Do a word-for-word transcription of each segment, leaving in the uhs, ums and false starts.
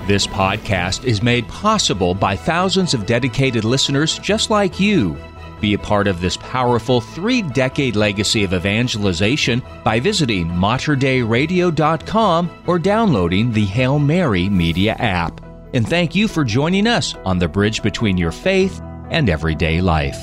This podcast is made possible by thousands of dedicated listeners just like you. Be a part of this powerful three-decade legacy of evangelization by visiting mater dei radio dot com or downloading the Hail Mary Media app. And thank you for joining us on the bridge between your faith and everyday life.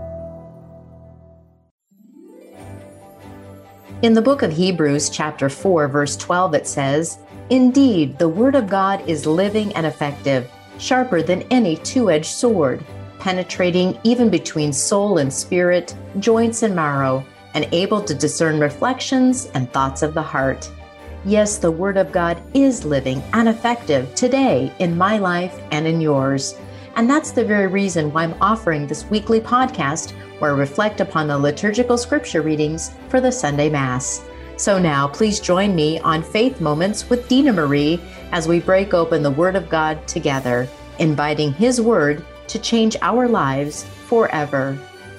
In the book of Hebrews, chapter four, verse twelve, it says, "Indeed, the word of God is living and effective, sharper than any two-edged sword, penetrating even between soul and spirit, joints and marrow, and able to discern reflections and thoughts of the heart." Yes, the Word of God is living and effective today in my life and in yours. And that's the very reason why I'm offering this weekly podcast where I reflect upon the liturgical scripture readings for the Sunday Mass. So now, please join me on Faith Moments with Dina Marie as we break open the Word of God together, inviting His Word to change our lives forever.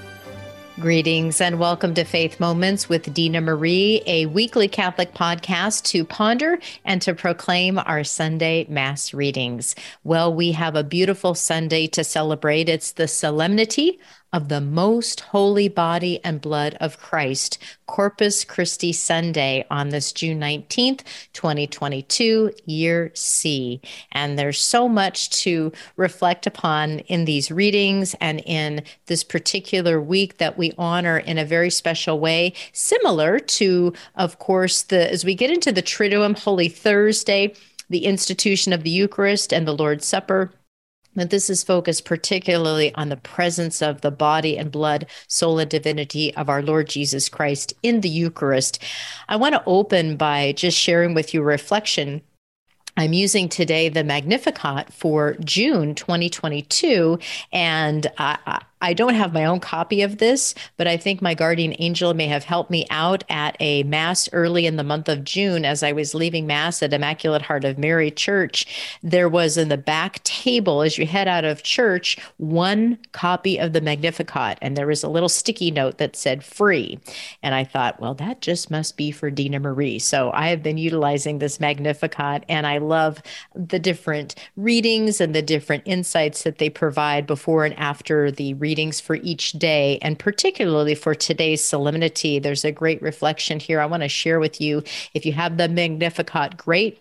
Greetings and welcome to Faith Moments with Dina Marie, a weekly Catholic podcast to ponder and to proclaim our Sunday Mass readings. Well, we have a beautiful Sunday to celebrate. It's the solemnity of the most holy body and blood of Christ, Corpus Christi Sunday on this June nineteenth, twenty twenty-two, year C. And there's so much to reflect upon in these readings and in this particular week that we honor in a very special way, similar to, of course, the as we get into the Triduum, Holy Thursday, the institution of the Eucharist and the Lord's Supper. But this is focused particularly on the presence of the body and blood, soul, and divinity of our Lord Jesus Christ in the Eucharist. I want to open by just sharing with you a reflection. I'm using today the Magnificat for June twenty twenty-two, and I, I don't have my own copy of this, but I think my guardian angel may have helped me out at a Mass early in the month of June as I was leaving Mass at Immaculate Heart of Mary Church. There was in the back table, as you head out of church, one copy of the Magnificat, and there was a little sticky note that said free. And I thought, well, that just must be for Dina Marie. So I have been utilizing this Magnificat, and I love the different readings and the different insights that they provide before and after the readings for each day, and particularly for today's solemnity. There's a great reflection here I want to share with you. If you have the Magnificat, great.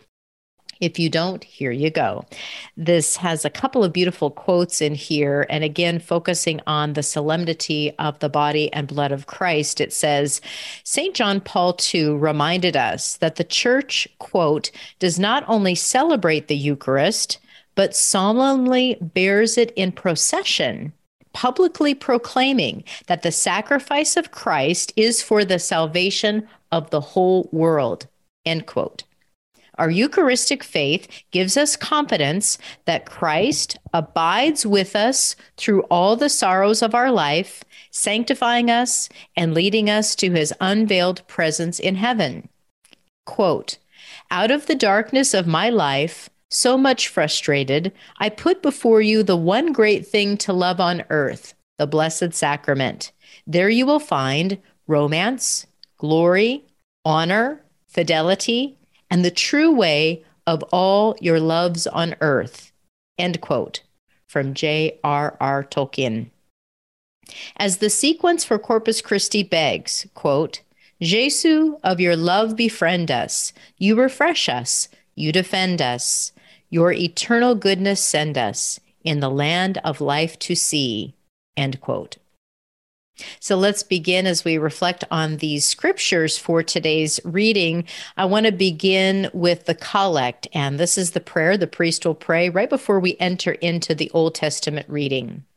If you don't, here you go. This has a couple of beautiful quotes in here, and again, focusing on the solemnity of the body and blood of Christ. It says, Saint John Paul the Second reminded us that the Church, quote, does not only celebrate the Eucharist, but solemnly bears it in procession, publicly proclaiming that the sacrifice of Christ is for the salvation of the whole world, end quote. Our Eucharistic faith gives us confidence that Christ abides with us through all the sorrows of our life, sanctifying us and leading us to his unveiled presence in heaven. Quote, out of the darkness of my life, so much frustrated, I put before you the one great thing to love on earth, the Blessed Sacrament. There you will find romance, glory, honor, fidelity, and the true way of all your loves on earth. End quote. From J R R Tolkien. As the sequence for Corpus Christi begs, quote, Jesu, of your love befriend us. You refresh us. You defend us. Your eternal goodness send us in the land of life to see. End quote. So let's begin as we reflect on these scriptures for today's reading. I want to begin with the collect, and this is the prayer the priest will pray right before we enter into the Old Testament reading.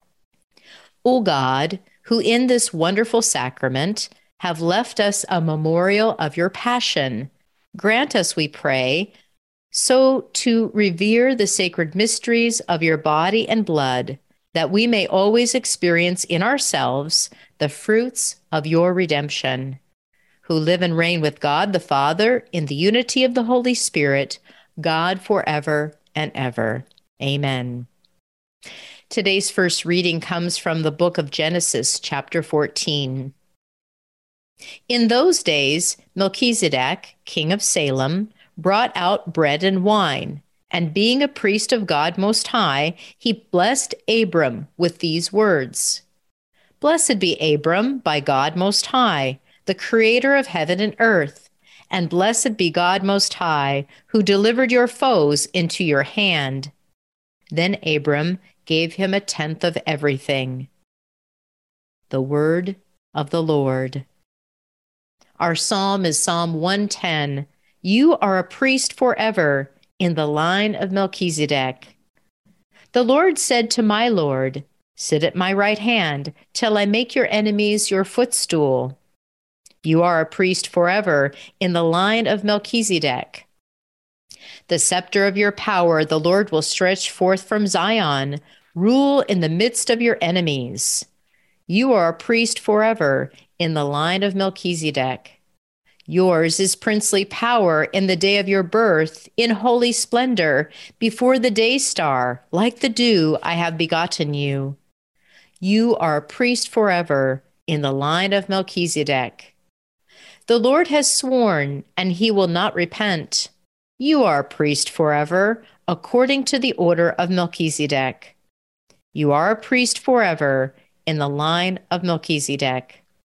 O God, who in this wonderful sacrament have left us a memorial of your passion, grant us, we pray, so to revere the sacred mysteries of your body and blood, that we may always experience in ourselves the fruits of your redemption, who live and reign with God the Father in the unity of the Holy Spirit, God forever and ever. Amen. Today's first reading comes from the book of Genesis, chapter fourteen. In those days, Melchizedek, king of Salem, brought out bread and wine, And being a priest of God Most High, he blessed Abram with these words: Blessed be Abram by God Most High, the creator of heaven and earth. And blessed be God Most High, who delivered your foes into your hand. Then Abram gave him a tenth of everything. The word of the Lord. Our psalm is Psalm one ten. You are a priest forever in the line of Melchizedek. The Lord said to my Lord, sit at my right hand till I make your enemies your footstool. You are a priest forever in the line of Melchizedek. The scepter of your power the Lord will stretch forth from Zion. Rule in the midst of your enemies. You are a priest forever in the line of Melchizedek. Yours is princely power in the day of your birth, in holy splendor, before the day star, like the dew I have begotten you. You are a priest forever in the line of Melchizedek. The Lord has sworn, and he will not repent. You are a priest forever, according to the order of Melchizedek. You are a priest forever in the line of Melchizedek.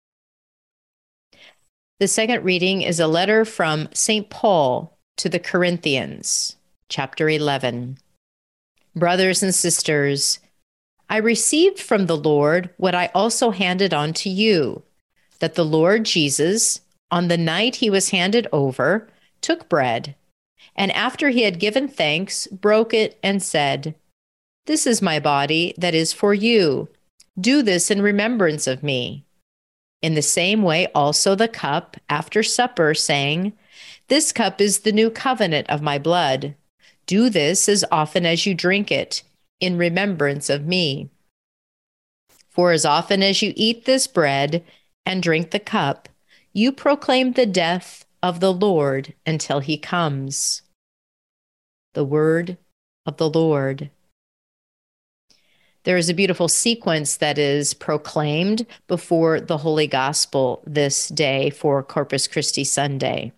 The second reading is a letter from Saint Paul to the Corinthians, chapter eleven. Brothers and sisters, I received from the Lord what I also handed on to you, that the Lord Jesus, on the night he was handed over, took bread, and after he had given thanks, broke it and said, This is my body that is for you. Do this in remembrance of me. In the same way also the cup after supper, saying, This cup is the new covenant of my blood. Do this as often as you drink it, in remembrance of me. For as often as you eat this bread and drink the cup, you proclaim the death of the Lord until he comes. The word of the Lord. There is a beautiful sequence that is proclaimed before the Holy Gospel this day for Corpus Christi Sunday.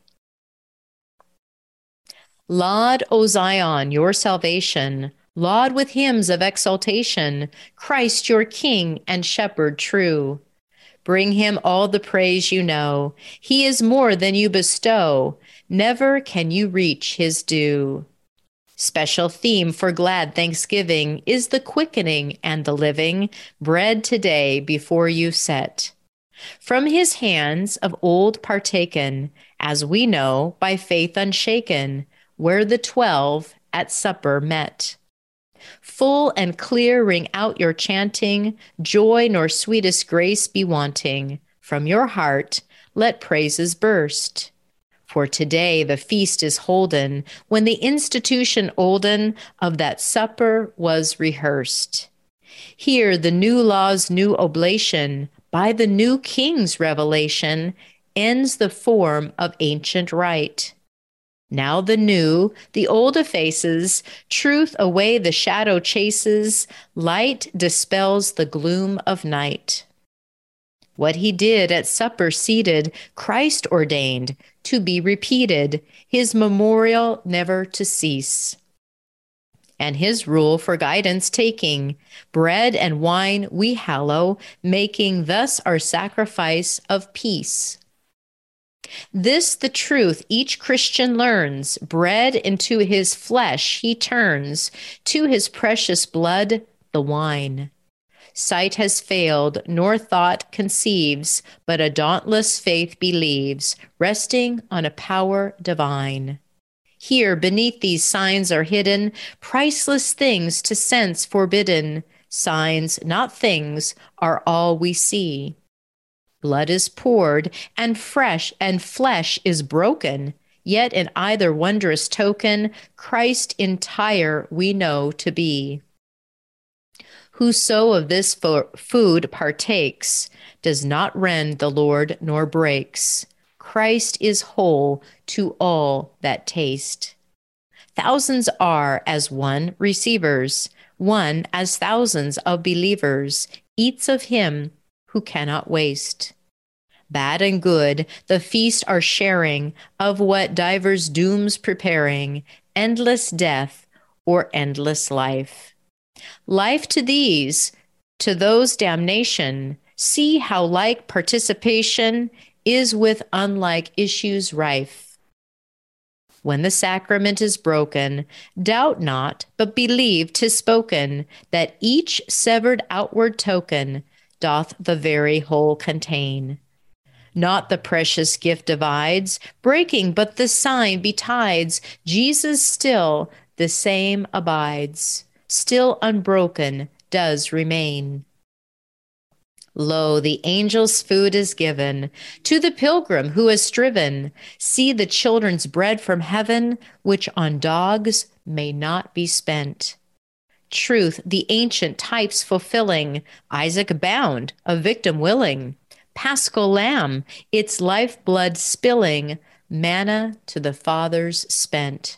Laud, O Zion, your salvation. Laud with hymns of exaltation, Christ your King and Shepherd true. Bring him all the praise you know. He is more than you bestow. Never can you reach his due. Special theme for glad thanksgiving is the quickening and the living bread today before you set. From his hands of old partaken, as we know by faith unshaken, where the twelve at supper met. Full and clear ring out your chanting, joy nor sweetest grace be wanting. From your heart let praises burst. For today the feast is holden, when the institution olden of that supper was rehearsed. Here the new law's new oblation, by the new king's revelation, ends the form of ancient rite. Now the new, the old effaces, truth away the shadow chases, light dispels the gloom of night. What he did at supper seated, Christ ordained to be repeated, his memorial never to cease. And his rule for guidance taking, bread and wine we hallow, making thus our sacrifice of peace. This the truth each Christian learns, bread into his flesh he turns, to his precious blood the wine. Sight has failed, nor thought conceives, but a dauntless faith believes, resting on a power divine. Here beneath these signs are hidden, priceless things to sense forbidden. Signs, not things, are all we see. Blood is poured, and fresh and flesh is broken, yet in either wondrous token, Christ entire we know to be. Whoso of this fo- food partakes does not rend the Lord nor breaks. Christ is whole to all that taste. Thousands are as one receivers, one as thousands of believers, eats of him who cannot waste. Bad and good, the feast are sharing of what divers dooms preparing, endless death, or endless life. Life to these, to those damnation, see how like participation is with unlike issues rife. When the sacrament is broken, doubt not, but believe 'tis spoken, that each severed outward token doth the very whole contain. Not the precious gift divides, breaking, but the sign betides, Jesus still the same abides, still unbroken does remain. Lo, the angel's food is given to the pilgrim who has striven. See the children's bread from heaven, which on dogs may not be spent. Truth, the ancient types fulfilling, Isaac bound, a victim willing, Paschal lamb, its lifeblood spilling, manna to the fathers spent.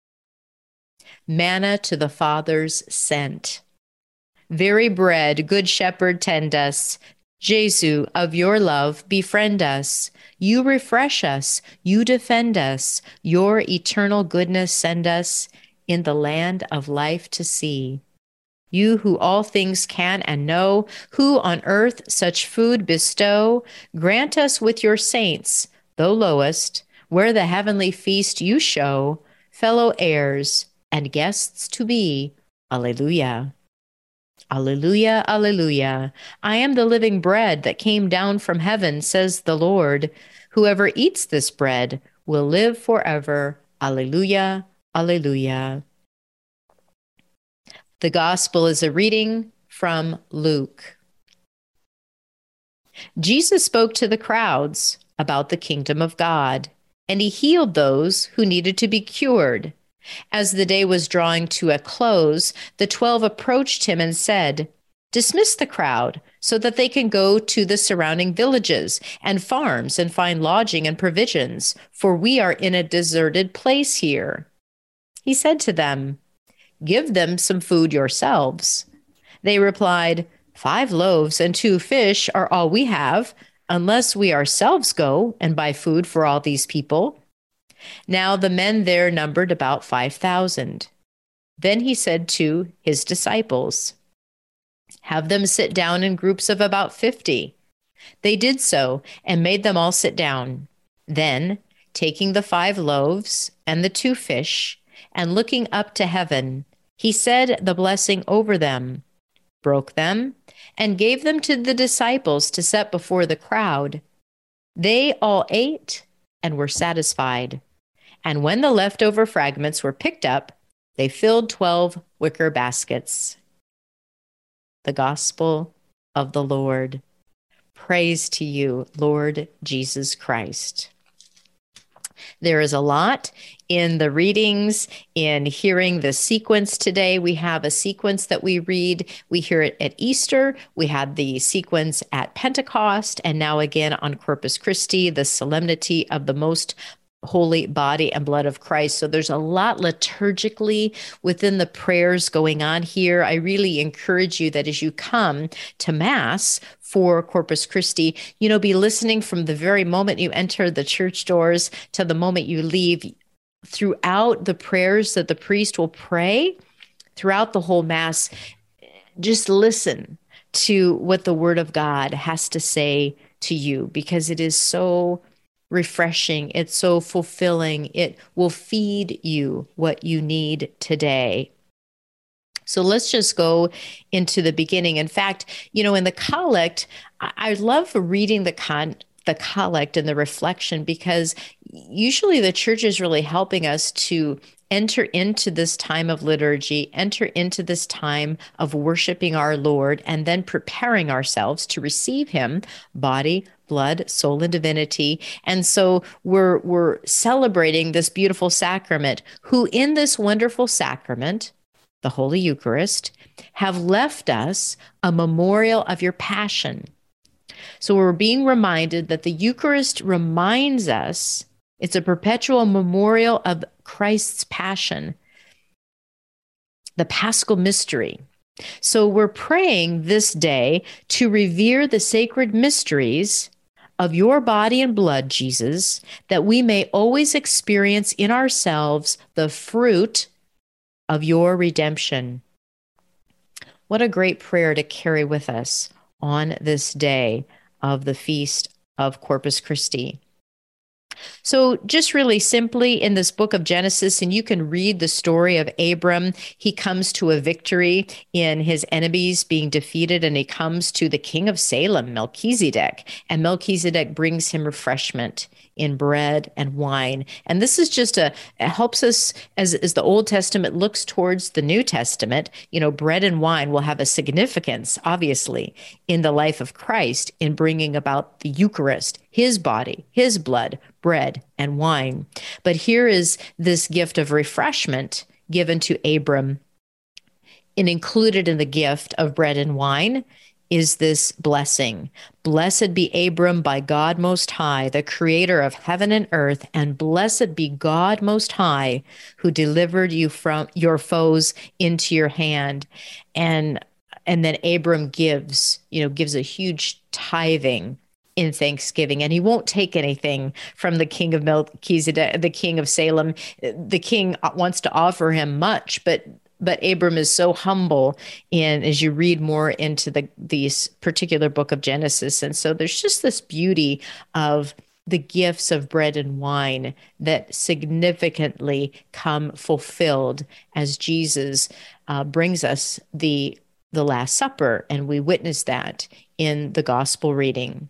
Manna to the fathers sent. Very bread, good shepherd, tend us. Jesu, of your love, befriend us. You refresh us, you defend us. Your eternal goodness send us in the land of life to see. You who all things can and know, who on earth such food bestow, grant us with your saints, though lowest, where the heavenly feast you show, fellow heirs and guests to be. Alleluia. Alleluia, alleluia. I am the living bread that came down from heaven, says the Lord. Whoever eats this bread will live forever. Alleluia, alleluia. The gospel is a reading from Luke. Jesus spoke to the crowds about the kingdom of God, and he healed those who needed to be cured. As the day was drawing to a close, the twelve approached him and said, "Dismiss the crowd so that they can go to the surrounding villages and farms and find lodging and provisions, for we are in a deserted place here." He said to them, "Give them some food yourselves." They replied, "Five loaves and two fish are all we have, unless we ourselves go and buy food for all these people." Now the men there numbered about five thousand. Then he said to his disciples, "Have them sit down in groups of about fifty." They did so and made them all sit down. Then, taking the five loaves and the two fish, and looking up to heaven, he said the blessing over them, broke them, and gave them to the disciples to set before the crowd. They all ate and were satisfied. And when the leftover fragments were picked up, they filled twelve wicker baskets. The Gospel of the Lord. Praise to you, Lord Jesus Christ. There is a lot in the readings, in hearing the sequence today. We have a sequence that we read. We hear it at Easter. We had the sequence at Pentecost, and now again on Corpus Christi, the solemnity of the most holy body and blood of Christ. So there's a lot liturgically within the prayers going on here. I really encourage you that as you come to Mass for Corpus Christi, you know, be listening from the very moment you enter the church doors to the moment you leave. Throughout the prayers that the priest will pray, throughout the whole Mass, just listen to what the Word of God has to say to you, because it is so refreshing. It's so fulfilling. It will feed you what you need today. So let's just go into the beginning. In fact, you know, in the collect, I, I love reading the con the collect and the reflection, because usually the church is really helping us to enter into this time of liturgy, enter into this time of worshiping our Lord, and then preparing ourselves to receive him, body, blood, soul, and divinity. And so we're, we're celebrating this beautiful sacrament, who in this wonderful sacrament, the Holy Eucharist, have left us a memorial of your passion. So we're being reminded that the Eucharist reminds us it's a perpetual memorial of Christ's passion, the Paschal mystery. So we're praying this day to revere the sacred mysteries of your body and blood, Jesus, that we may always experience in ourselves the fruit of your redemption. What a great prayer to carry with us on this day of the feast of Corpus Christi. So just really simply in this book of Genesis, and you can read the story of Abram, he comes to a victory in his enemies being defeated, and he comes to the king of Salem, Melchizedek, and Melchizedek brings him refreshment in bread and wine. And this is just a, it helps us as, as the Old Testament looks towards the New Testament. You know, bread and wine will have a significance, obviously, in the life of Christ in bringing about the Eucharist, his body, his blood, bread and wine. But here is this gift of refreshment given to Abram. And included in the gift of bread and wine is this blessing. Blessed be Abram by God Most High, the creator of heaven and earth, and blessed be God Most High, who delivered you from your foes into your hand. And and then Abram gives, you know, gives a huge tithing in thanksgiving, and he won't take anything from the king of Melchizedek, the king of Salem. The king wants to offer him much, but But Abram is so humble in, as you read more into the this particular book of Genesis. And so there's just this beauty of the gifts of bread and wine that significantly come fulfilled as Jesus uh, brings us the, the Last Supper. And we witness that in the gospel reading.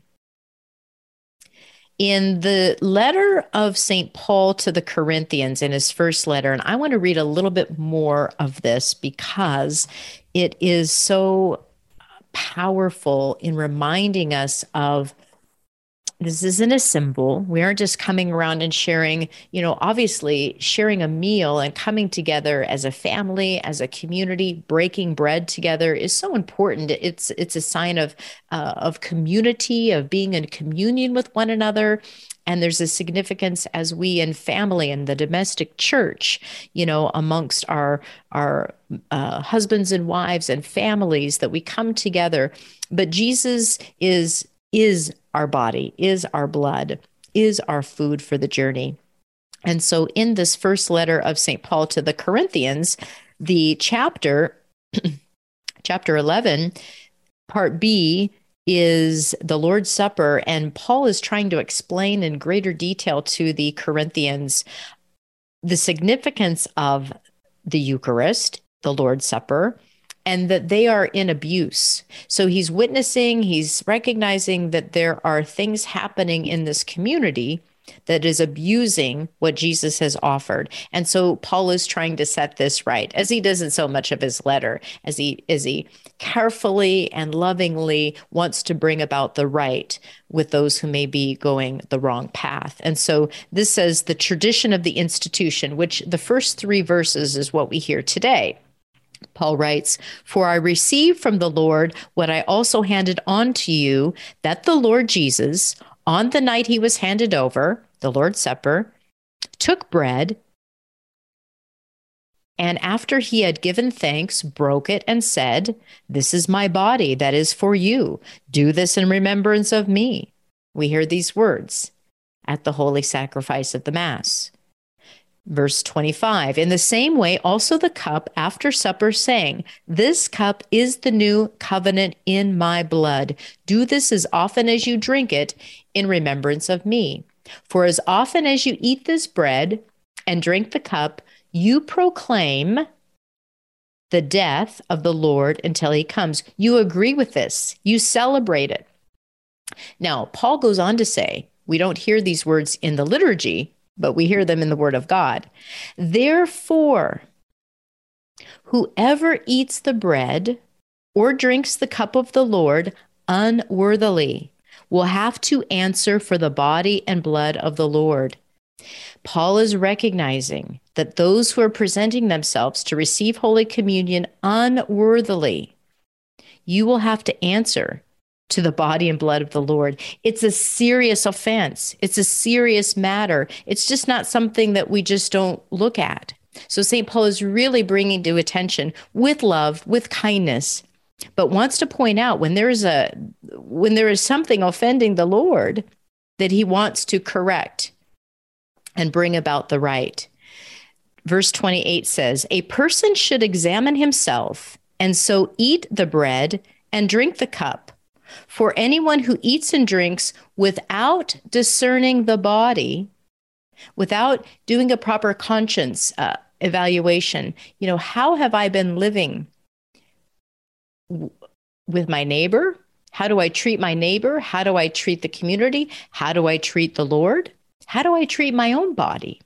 In the letter of Saint Paul to the Corinthians, in his first letter, and I want to read a little bit more of this because it is so powerful in reminding us of this isn't a symbol. We aren't just coming around and sharing, you know, obviously sharing a meal and coming together as a family, as a community, breaking bread together is so important. It's it's a sign of uh, of community, of being in communion with one another. And there's a significance as we in family and the domestic church, you know, amongst our our uh, husbands and wives and families that we come together. But Jesus is is our body, is our blood, is our food for the journey. And so in this first letter of Saint Paul to the Corinthians, the chapter, chapter eleven, part B, is the Lord's Supper. And Paul is trying to explain in greater detail to the Corinthians the significance of the Eucharist, the Lord's Supper, and that they are in abuse. So he's witnessing, he's recognizing that there are things happening in this community that is abusing what Jesus has offered. And so Paul is trying to set this right, as he does in so much of his letter, as he as he carefully and lovingly wants to bring about the right with those who may be going the wrong path. And so this says the tradition of the institution, which the first three verses is what we hear today. Paul writes, "For I received from the Lord what I also handed on to you, that the Lord Jesus, on the night he was handed over, the Lord's Supper, took bread, and after he had given thanks, broke it and said, 'This is my body that is for you. Do this in remembrance of me.'" We hear these words at the holy sacrifice of the Mass. Verse twenty-five, "In the same way, also the cup after supper, saying, 'This cup is the new covenant in my blood. Do this as often as you drink it in remembrance of me. For as often as you eat this bread and drink the cup, you proclaim the death of the Lord until he comes.'" You agree with this. You celebrate it. Now, Paul goes on to say, we don't hear these words in the liturgy, but we hear them in the Word of God. "Therefore, whoever eats the bread or drinks the cup of the Lord unworthily will have to answer for the body and blood of the Lord." Paul is recognizing that those who are presenting themselves to receive Holy Communion unworthily, you will have to answer to the body and blood of the Lord. It's a serious offense. It's a serious matter. It's just not something that we just don't look at. So Saint Paul is really bringing to attention with love, with kindness, but wants to point out when there is a when there is something offending the Lord, that he wants to correct and bring about the right. Verse twenty-eight says, a person should examine himself, and so eat the bread and drink the cup. For anyone who eats and drinks without discerning the body, without doing a proper conscience uh, evaluation, you know, how have I been living w- with my neighbor? How do I treat my neighbor? How do I treat the community? How do I treat the Lord? How do I treat my own body?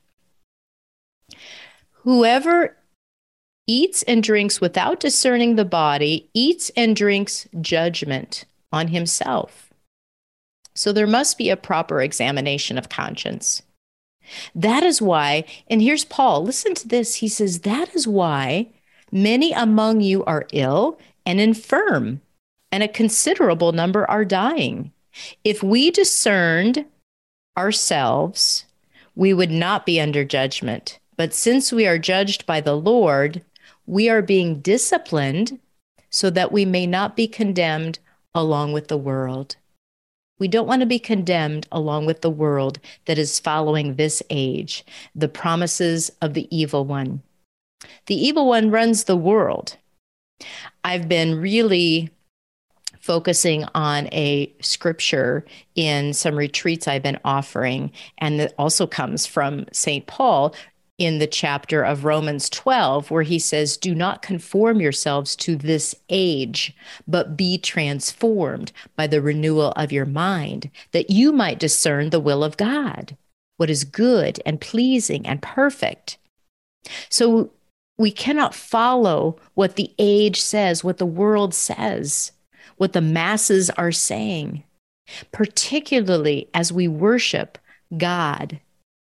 Whoever eats and drinks without discerning the body eats and drinks judgment on himself. So there must be a proper examination of conscience. That is why, and here's Paul, listen to this. He says, that is why many among you are ill and infirm, and a considerable number are dying. If we discerned ourselves, we would not be under judgment. But since we are judged by the Lord, we are being disciplined so that we may not be condemned along with the world. We don't want to be condemned along with the world that is following this age, the promises of the evil one. The evil one runs the world. I've been really focusing on a scripture in some retreats I've been offering, and that also comes from Saint Paul in the chapter of Romans twelve, where he says, do not conform yourselves to this age, but be transformed by the renewal of your mind, that you might discern the will of God, what is good and pleasing and perfect. So we cannot follow what the age says, what the world says, what the masses are saying, particularly as we worship God.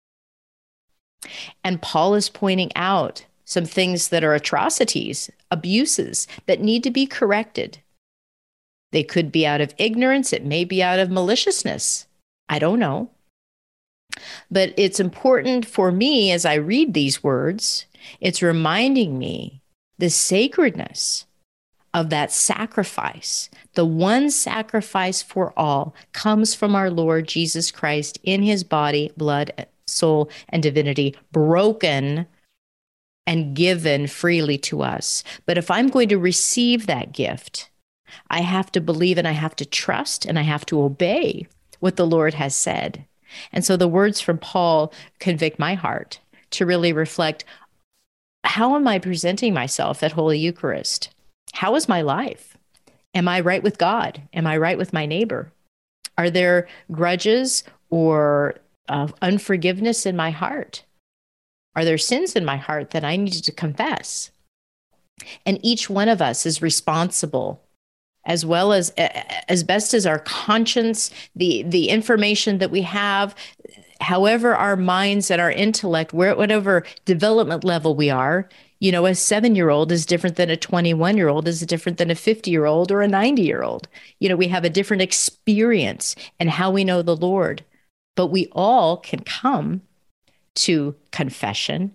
And Paul is pointing out some things that are atrocities, abuses that need to be corrected. They could be out of ignorance. It may be out of maliciousness. I don't know. But it's important for me as I read these words, it's reminding me the sacredness of that sacrifice. The one sacrifice for all comes from our Lord Jesus Christ in his body, blood, soul, and divinity, broken and given freely to us. But if I'm going to receive that gift, I have to believe and I have to trust and I have to obey what the Lord has said. And so the words from Paul convict my heart to really reflect, how am I presenting myself at Holy Eucharist? How is my life? Am I right with God? Am I right with my neighbor? Are there grudges or of unforgiveness in my heart? Are there sins in my heart that I need to confess? And each one of us is responsible, as well as as best as our conscience, the the information that we have, however our minds and our intellect, where whatever development level we are. You know, a seven-year-old is different than a twenty-one-year-old, is different than a fifty-year-old or a ninety-year-old. You know, we have a different experience in how we know the Lord. But we all can come to confession.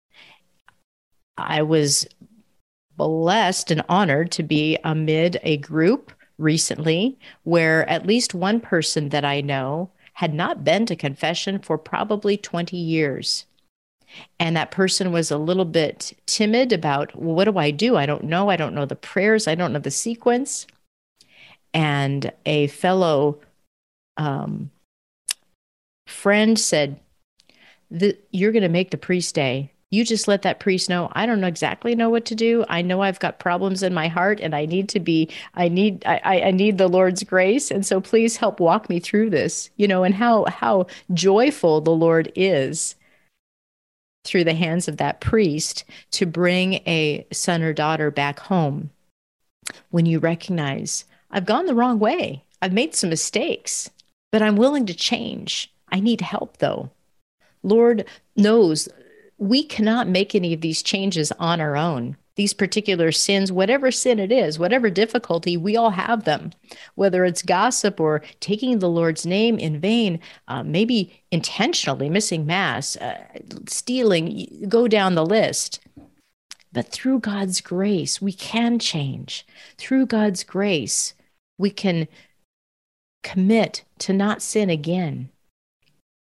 I was blessed and honored to be amid a group recently where at least one person that I know had not been to confession for probably twenty years. And that person was a little bit timid about, well, what do I do? I don't know. I don't know the prayers. I don't know the sequence. And a fellow um, friend said, you're going to make the priest stay. You just let that priest know, I don't know exactly know what to do. I know I've got problems in my heart and I need to be, I need, I, I need the Lord's grace. And so please help walk me through this, you know, and how, how joyful the Lord is through the hands of that priest to bring a son or daughter back home. When you recognize, I've gone the wrong way. I've made some mistakes, but I'm willing to change. I need help though. Lord knows we cannot make any of these changes on our own. These particular sins, whatever sin it is, whatever difficulty, we all have them. Whether it's gossip or taking the Lord's name in vain, uh, maybe intentionally missing Mass, uh, stealing, go down the list. But through God's grace, we can change. Through God's grace, we can commit to not sin again.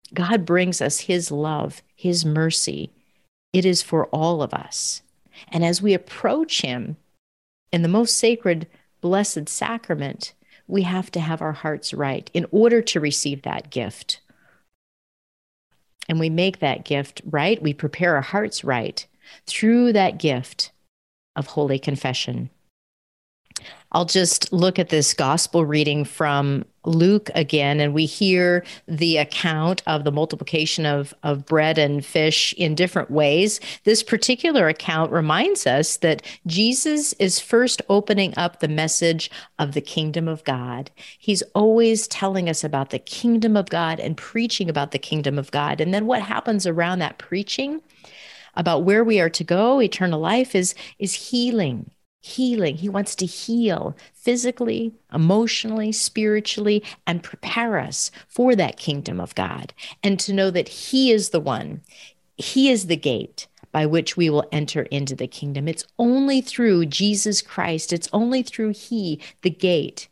God brings us his love, his mercy. It is for all of us. And as we approach him in the most sacred, blessed sacrament, we have to have our hearts right in order to receive that gift. And we make that gift right. We prepare our hearts right through that gift of Holy Confession. I'll just look at this gospel reading from Luke again, and we hear the account of the multiplication of, of bread and fish in different ways. This particular account reminds us that Jesus is first opening up the message of the kingdom of God. He's always telling us about the kingdom of God and preaching about the kingdom of God. And then what happens around that preaching about where we are to go, eternal life, is, is healing. Healing. He wants to heal physically, emotionally, spiritually, and prepare us for that kingdom of God. And to know that he is the one, he is the gate by which we will enter into the kingdom. It's only through Jesus Christ. It's only through he, the gate.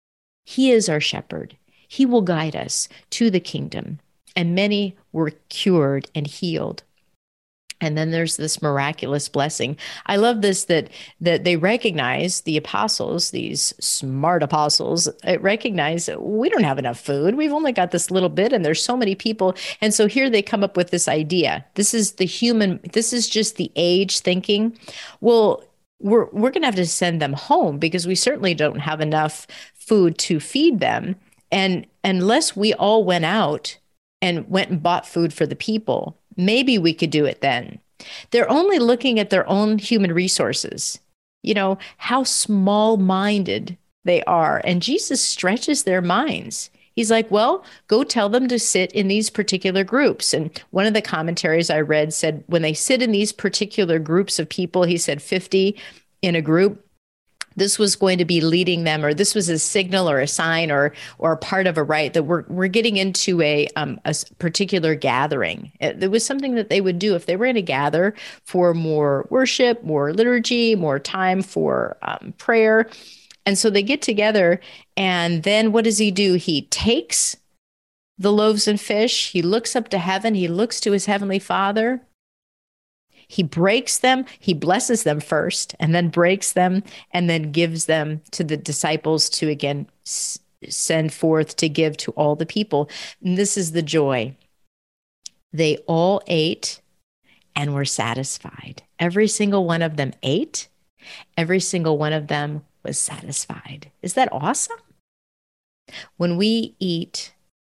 He is our shepherd. He will guide us to the kingdom. And many were cured and healed. And then there's this miraculous blessing. I love this, that that they recognize, the apostles, these smart apostles, recognize we don't have enough food. We've only got this little bit and there's so many people. And so here they come up with this idea. This is the human, this is just the age thinking. Well, we're we're going to have to send them home because we certainly don't have enough food to feed them. And unless we all went out and went and bought food for the people, maybe we could do it then. They're only looking at their own human resources, you know, how small-minded they are. And Jesus stretches their minds. He's like, well, go tell them to sit in these particular groups. And one of the commentaries I read said, when they sit in these particular groups of people, he said fifty in a group, this was going to be leading them, or this was a signal or a sign or or a part of a rite that we're we're getting into a um, a particular gathering. It, it was something that they would do if they were going to gather for more worship, more liturgy, more time for um, prayer. And so they get together, and then what does he do? He takes the loaves and fish. He looks up to heaven. He looks to his heavenly Father. He breaks them, he blesses them first, and then breaks them, and then gives them to the disciples to again s- send forth to give to all the people. And this is the joy. They all ate and were satisfied. Every single one of them ate. Every single one of them was satisfied. Is that awesome? When we eat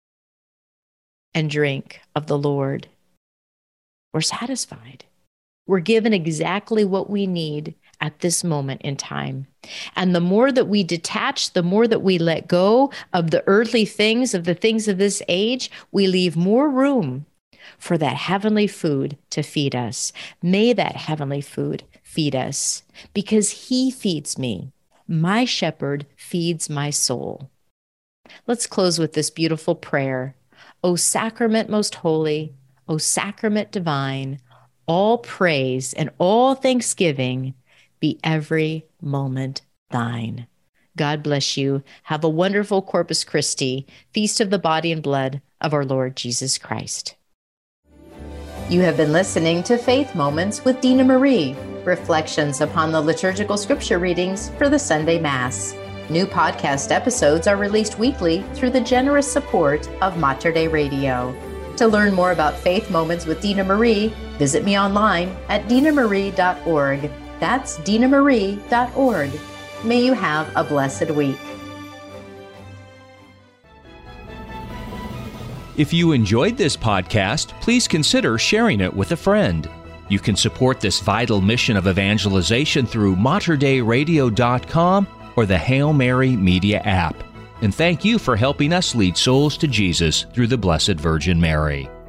and drink of the Lord, we're satisfied. We're given exactly what we need at this moment in time. And the more that we detach, the more that we let go of the earthly things, of the things of this age, we leave more room for that heavenly food to feed us. May that heavenly food feed us, because he feeds me. My shepherd feeds my soul. Let's close with this beautiful prayer. O sacrament most holy, O sacrament divine, all praise and all thanksgiving be every moment thine. God bless you. Have a wonderful Corpus Christi, feast of the body and blood of our Lord Jesus Christ. You have been listening to Faith Moments with Dina Marie, reflections upon the liturgical scripture readings for the Sunday Mass. New podcast episodes are released weekly through the generous support of Mater Dei Radio. To learn more about Faith Moments with Dina Marie, visit me online at dina marie dot org. That's dina marie dot org. May you have a blessed week. If you enjoyed this podcast, please consider sharing it with a friend. You can support this vital mission of evangelization through mater dei radio dot com or the Hail Mary Media app. And thank you for helping us lead souls to Jesus through the Blessed Virgin Mary.